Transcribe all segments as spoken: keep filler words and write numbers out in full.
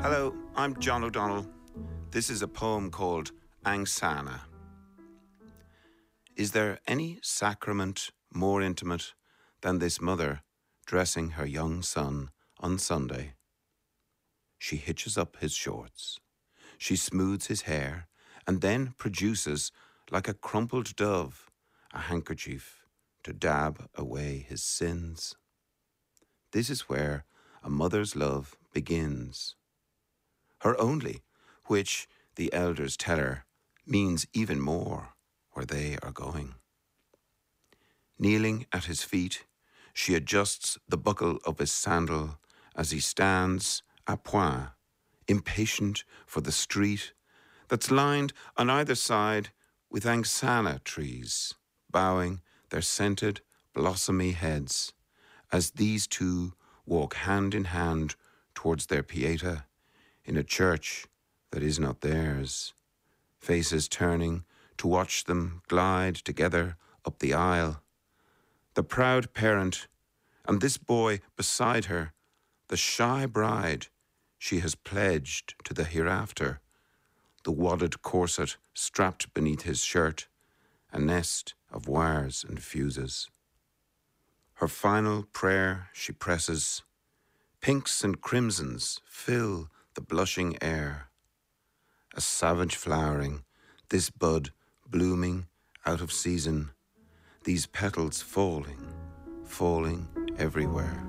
Hello, I'm John O'Donnell. This is a poem called Angsana. Is there any sacrament more intimate than this mother dressing her young son on Sunday? She hitches up his shorts. She smooths his hair and then produces, like a crumpled dove, a handkerchief to dab away his sins. This is where a mother's love begins. Her only, which, the elders tell her, means even more where they are going. Kneeling at his feet, she adjusts the buckle of his sandal as he stands à point, impatient for the street that's lined on either side with angsana trees, bowing their scented, blossomy heads as these two walk hand in hand towards their pieta in a church that is not theirs, faces turning to watch them glide together up the aisle. The proud parent and this boy beside her, the shy bride she has pledged to the hereafter, the wadded corset strapped beneath his shirt, a nest of wires and fuses. Her final prayer she presses. Pinks and crimsons fill the blushing air. A savage flowering, this bud blooming out of season, these petals falling, falling everywhere.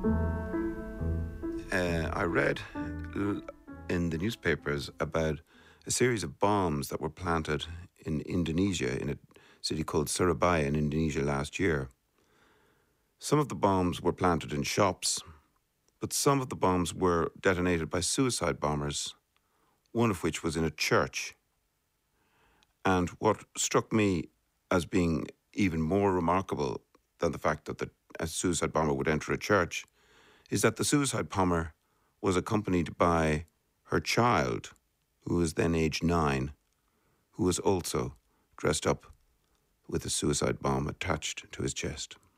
Uh, I read in the newspapers about a series of bombs that were planted in Indonesia, in a city called Surabaya in Indonesia last year. Some of the bombs were planted in shops, but some of the bombs were detonated by suicide bombers, one of which was in a church. And what struck me as being even more remarkable than the fact that the, a suicide bomber would enter a church is that the suicide bomber was accompanied by her child, who was then age nine, who was also dressed up with a suicide bomb attached to his chest.